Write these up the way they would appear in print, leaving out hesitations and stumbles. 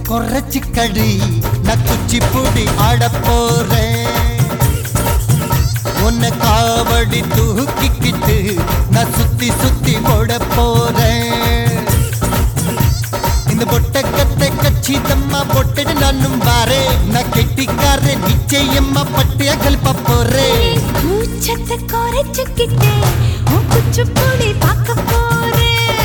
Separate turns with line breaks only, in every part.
குறைச்சிக்கடி நான் குச்சிப்புடி ஆட போறேன். உன்னை காவடி தூக்கிக்கிட்டு நான் சுத்தி சுத்தி ஓட போறேன். இந்த பொட்டக்கத்தை கச்சிதம்மா பொட்டடு நானும் வாரே. நான் கெட்டிக்கார நிச்சயம்மா பட்டிய கல்ப போறேன்.
கூச்சத்தை குறைச்சிக்கிட்டே உன் குச்சிப்புடி பார்க்க போறேன்.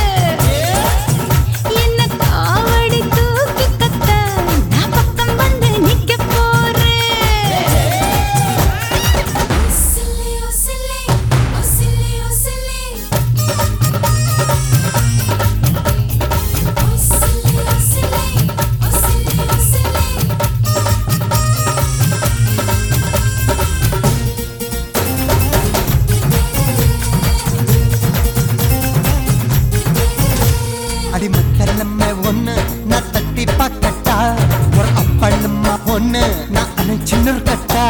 அடிமத்தனம்ம ஒண்ணு நான் தட்டி பாக்கட்டா. ஒரு அப்பண்ணம்மா ஒண்ணு நான் அணைச்சின்னு கட்டா.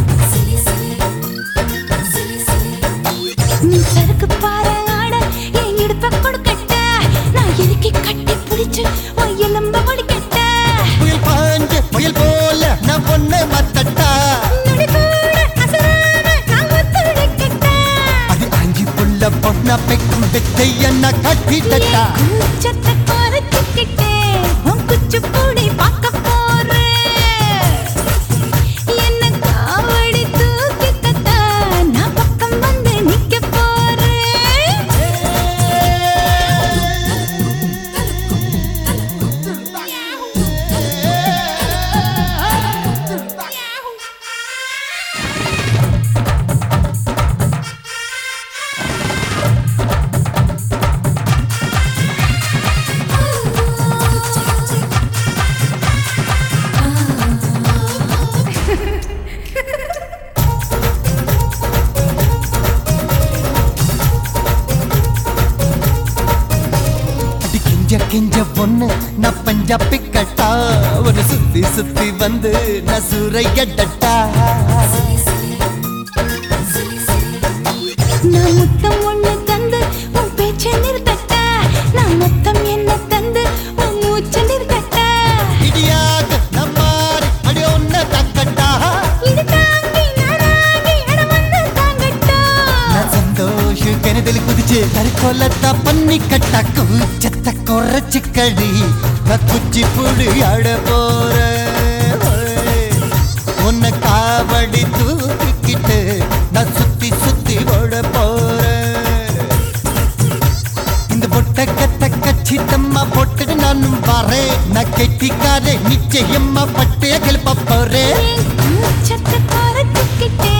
நீ சருக்கு பாரு ஆட என் இடுப்ப கொடுக்கட்ட. நான் இறுக்கி கட்டி பிடிச்சு எலும்ப ஒடிக்கட்ட.
புயல் பாஞ்சு புயல் போல நான் ஒண்ணு மத்தட்டா. அது அஞ்சி புள்ள பொண்ணா பெக்கும் வித்தைய நான் கட்டிட்டா.
கூச்சத்தை குறைச்சிக்கிட்டே உன் குச்சிப்புடி பார்க்க போறேன். என்ன காவடி தூக்கி கட்ட நான் பக்கம் வந்து நிக்க போறேன்.
கிஞ்ச பொண்ணு நான் பஞ்சா பிக்கட்டா. ஒரு சுத்தி சுத்தி வந்து நான் சூறையடட்டா.
நான் முத்தம் ஒண்ணு தந்து உன் பேச்சை நிறுத்தட்ட. நான் மொத்தம் என்ன தந்து உன் மூச்சை நிறுத்தட்ட.
இடியாக நம்மாரி அடி ஒன்ன தக்கட்டா.
இது தாங்கி நானாகி அட வந்து தாங்கட்டா.
நான் சந்தோஷ கனதில் குதிச்சு கருக்கோலத்தா பண்ணி கட்டா. கூச்சத்தை குறைச்சிக்கடி நான் குச்சி புடி ஆட போறேன். உன்னை காவடி தூக்கிக்கிட்டு நான் சுத்தி சுத்தி ஓட போறேன். இந்த பொட்டக்கத்தை கச்சிதம்மா பொட்டடு நானும் வாரேன். நான் கெட்டிக்கார நிச்சயம்மா பட்டைய கிளப்ப போறேன்.
கூச்சத்தை குறைச்சிக்கிட்டே